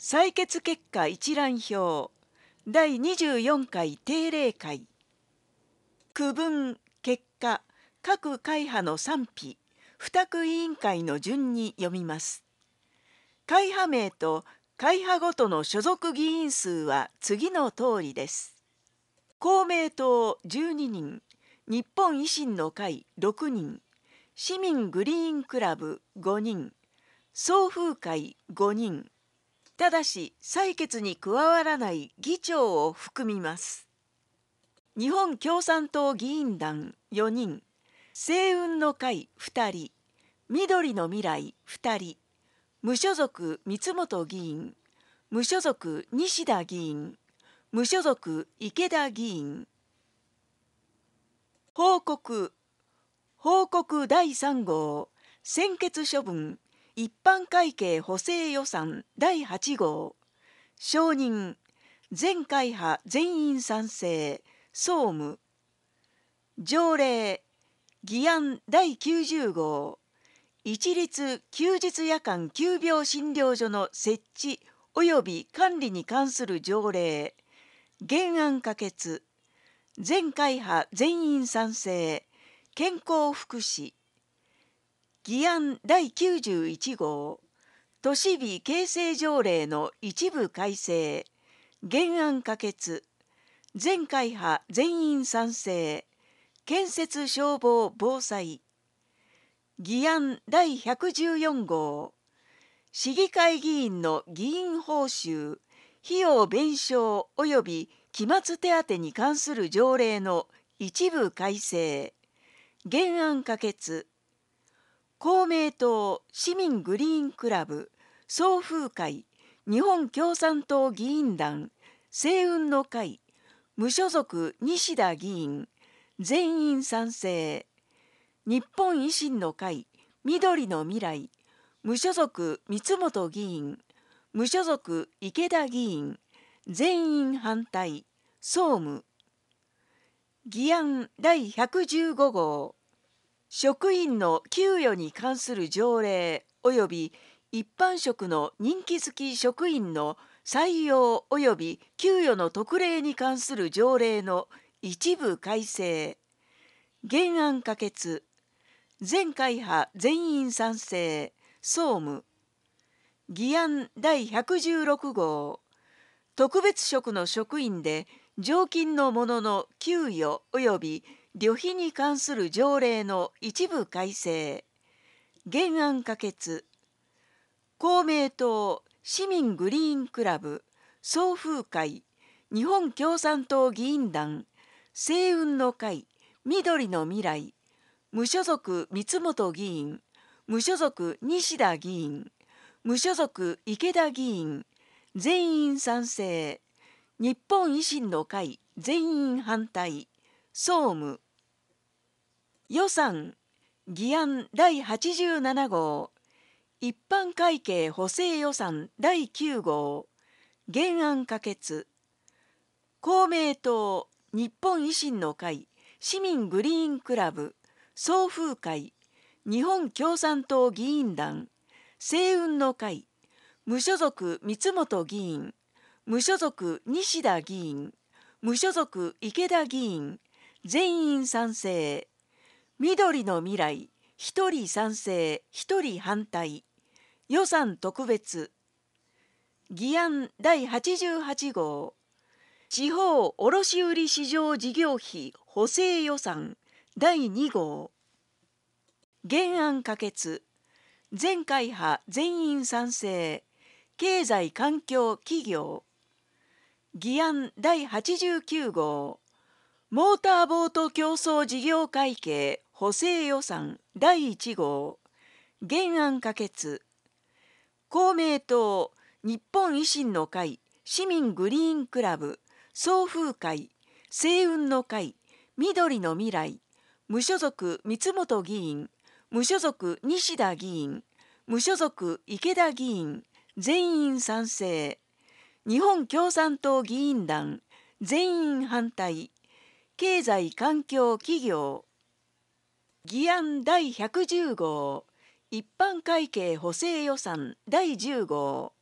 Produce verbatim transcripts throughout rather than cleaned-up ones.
採決結果一覧表だいにじゅうよんかい定例会。区分結果各会派の賛否付託委員会の順に読みます。会派名と会派ごとの所属議員数は次の通りです。公明党じゅうににん、日本維新の会ろくにん、市民グリーンクラブごにん、送風会ごにん。ただし採決に加わらない議長を含みます。日本共産党議員団よにん、星雲の会ふたり、緑の未来ふたり、無所属三本議員、無所属西田議員、無所属池田議員。報告報告だいさん号専決処分一般会計補正予算だいはち号。承認全会派全員賛成総務。条例議案だいきゅうじゅう号一律休日夜間急病診療所の設置及び管理に関する条例原案可決。全会派全員賛成健康福祉。議案だいきゅうじゅういち号都市美形成条例の一部改正原案可決。全会派全員賛成建設消防防災。議案だいひゃくじゅうよん号市議会議員の議員報酬費用弁償及び期末手当に関する条例の一部改正原案可決。公明党市民グリーンクラブ送風会日本共産党議員団星雲の会無所属西田議員全員賛成。日本維新の会緑の未来無所属三本議員無所属池田議員全員反対総務。議案だいひゃくじゅうご号職員の給与に関する条例及び一般職の任期付き職員の採用及び給与の特例に関する条例の一部改正原案可決。全会派全員賛成総務。議案だいひゃくじゅうろく号特別職の職員で常勤の者の給与及び旅費に関する条例の一部改正原案可決。公明党市民グリーンクラブ送風会日本共産党議員団星雲の会緑の未来無所属三本議員無所属西田議員無所属池田議員全員賛成日本維新の会全員反対総務。予算議案だいはちじゅうなな号一般会計補正予算だいきゅう号原案可決。公明党日本維新の会市民グリーンクラブ送風会日本共産党議員団星雲の会無所属三本議員無所属西田議員無所属池田議員全員賛成緑の未来ひとり賛成ひとり反対予算特別。議案だいはちじゅうはち号地方卸売市場事業費補正予算だいに号原案可決。全会派全員賛成経済環境企業。議案だいはちじゅうきゅう号モーターボート競争事業会計補正予算だいいち号原案可決。公明党日本維新の会市民グリーンクラブ送風会星雲の会緑の未来無所属三本議員無所属西田議員無所属池田議員全員賛成日本共産党議員団全員反対経済環境企業。議案だいひゃくじゅう号一般会計補正予算だいじゅう号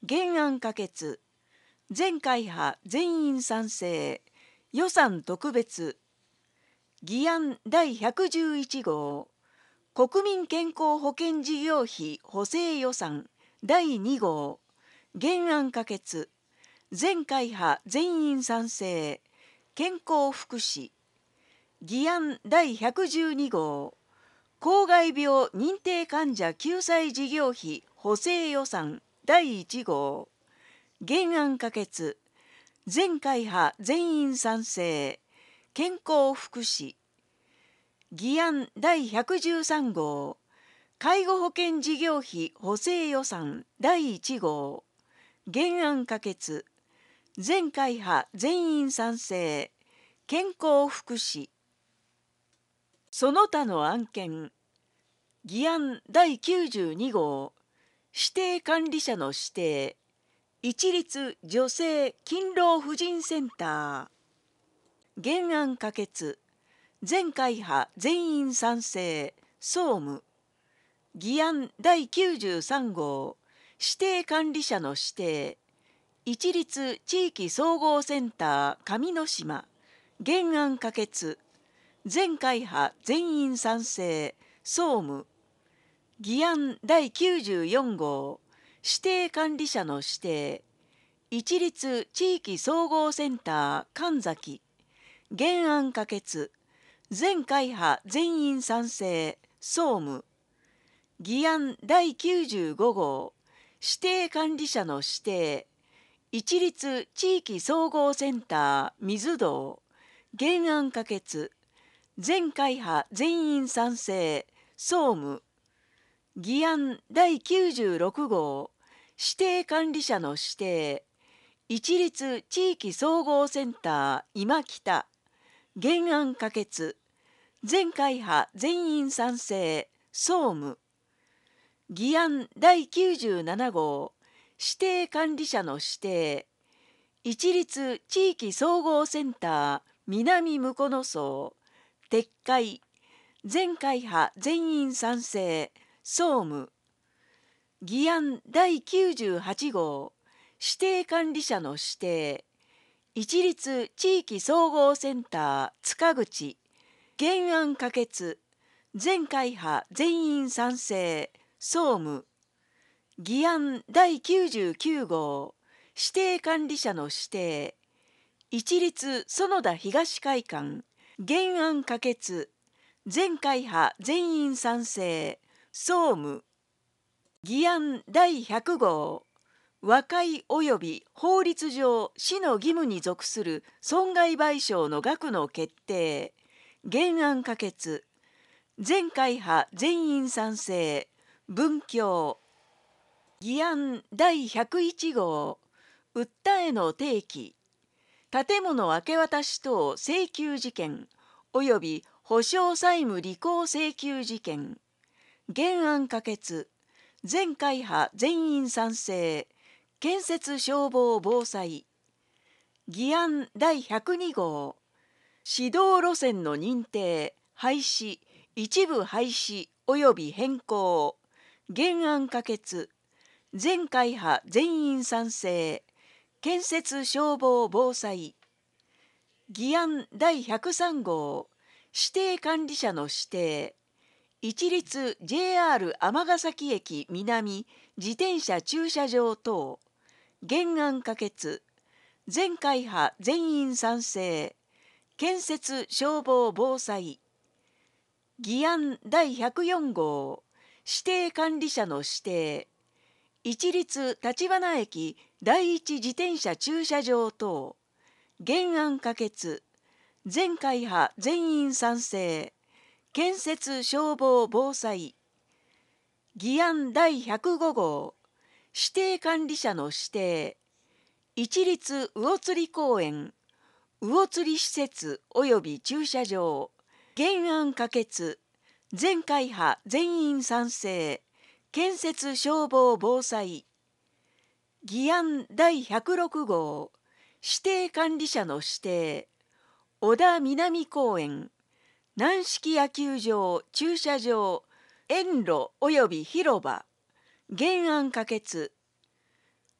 原案可決。全会派全員賛成。予算特別。議案第ひゃくじゅういち号。国民健康保険事業費補正予算だいに号。原案可決。全会派全員賛成。健康福祉。議案第ひゃくじゅうに号。公害病認定患者救済事業費補正予算だいいち号。原案可決。全会派全員賛成。健康福祉。議案第ひゃくじゅうさん号。介護保険事業費補正予算だいいち号。原案可決。全会派全員賛成。健康福祉。その他の案件。議案だいきゅうじゅうに号。指定管理者の指定。一律女性勤労婦人センター。原案可決。全会派全員賛成。総務。議案だいきゅうじゅうさん号。指定管理者の指定。一律地域総合センター上之島。原案可決。全会派全員賛成。総務。議案だいきゅうじゅうよん号。指定管理者の指定。一律地域総合センター神崎。原案可決。全会派全員賛成。総務。議案だいきゅうじゅうご号。指定管理者の指定。一律地域総合センター水道。原案可決。全会派全員賛成。総務。議案だいきゅうじゅうろく号。指定管理者の指定。一律地域総合センター今北。原案可決。全会派全員賛成。総務。議案だいきゅうじゅうなな号。指定管理者の指定。一律地域総合センター南向野荘。撤回。全会派全員賛成。総務。議案だいきゅうじゅうはち号。指定管理者の指定。一律地域総合センター塚口。原案可決。全会派全員賛成。総務。議案だいきゅうじゅうきゅう号。指定管理者の指定。一律園田東会館。原案可決。全会派全員賛成。総務。議案だいひゃく号。和解及び法律上市の義務に属する損害賠償の額の決定。原案可決。全会派全員賛成。文教。議案だいひゃくいち号。訴えの提起。建物明け渡し等請求事件及び保証債務履行請求事件。原案可決。全会派全員賛成。建設消防防災。議案だいひゃくに号。指導路線の認定、廃止、一部廃止及び変更。原案可決。全会派全員賛成。建設消防防災。議案だいひゃくさん号。指定管理者の指定。一律 ジェイアール 尼崎駅南自転車駐車場等。原案可決。全会派全員賛成。建設消防防災。議案だいひゃくよん号。指定管理者の指定。一律立花駅第一自転車駐車場等。原案可決。全会派全員賛成。建設消防防災。議案だいひゃくご号。指定管理者の指定。一律魚釣公園。魚釣施設及び駐車場。原案可決。全会派全員賛成。建設消防防災。議案だいひゃくろく号。指定管理者の指定。小田南公園。軟式野球場駐車場園路及び広場。原案可決。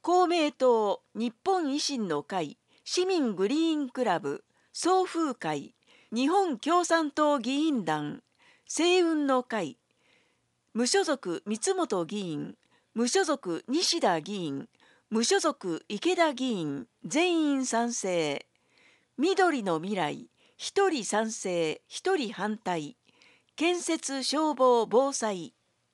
公明党、日本維新の会、市民グリーンクラブ、送風会、日本共産党議員団、星雲の会、無所属三本議員、無所属西田議員、無所属池田議員、全員賛成。緑の未来、一人賛成、一人反対。建設消防防災。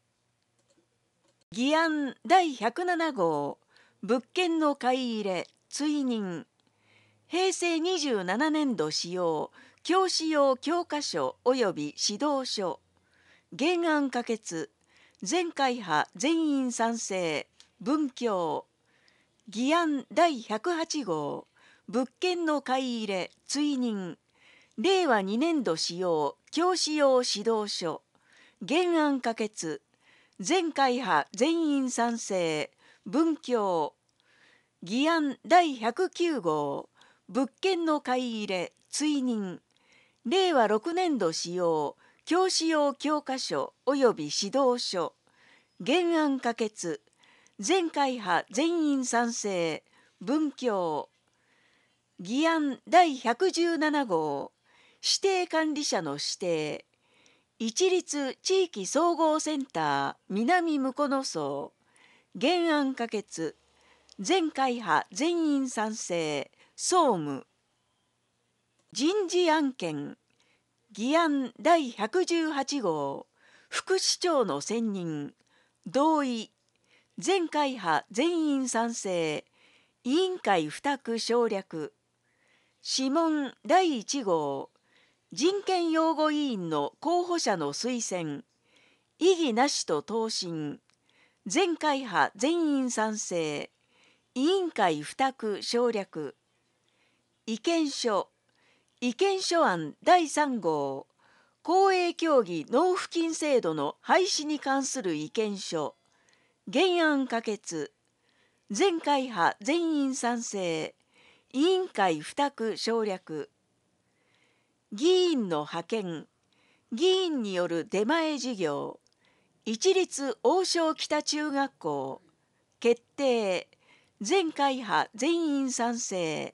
議案だいひゃくなな号、物件の買い入れ、追認。平成にじゅうななねんど使用、教師用教科書及び指導書。原案可決。全会派全員賛成。文教。議案だいひゃくはち号、物件の買い入れ、追認。れいわにねんど使用、教師用指導書。原案可決。全会派全員賛成。文教。議案だいひゃくきゅう号、物件の買い入れ、追認。れいわろくねんど使用、教師用教科書及び指導書。原案可決。全会派全員賛成。文教。議案だいひゃくじゅうなな号、指定管理者の指定。一律地域総合センター南向野荘。原案可決。全会派全員賛成。総務。人事案件。議案だいひゃくじゅうはち号、副市長の選任。同意。全会派全員賛成。委員会付託省略。諮問だいいち号、人権擁護委員の候補者の推薦。異議なしと答申。全会派全員賛成。委員会付託省略。意見書。意見書案だいさん号、公営競技納付金制度の廃止に関する意見書。原案可決。全会派全員賛成。委員会付託省略。議員の派遣。議員による出前授業。一律王将北中学校。決定。全会派全員賛成。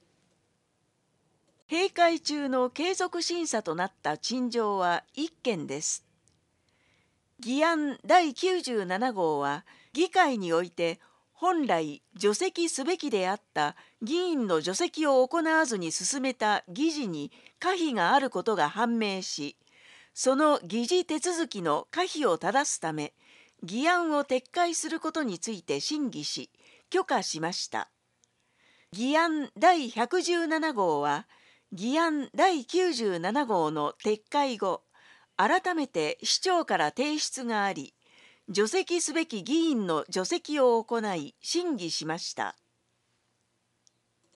閉会中の継続審査となった陳情はいっ件です。議案だいきゅうじゅうなな号は、議会において本来除籍すべきであった議員の除籍を行わずに進めた議事に可否があることが判明し、その議事手続きの可否を正すため、議案を撤回することについて審議し、許可しました。議案だいひゃくじゅうなな号は、議案だいきゅうじゅうなな号の撤回後、改めて市長から提出があり、除籍すべき議員の除籍を行い審議しました。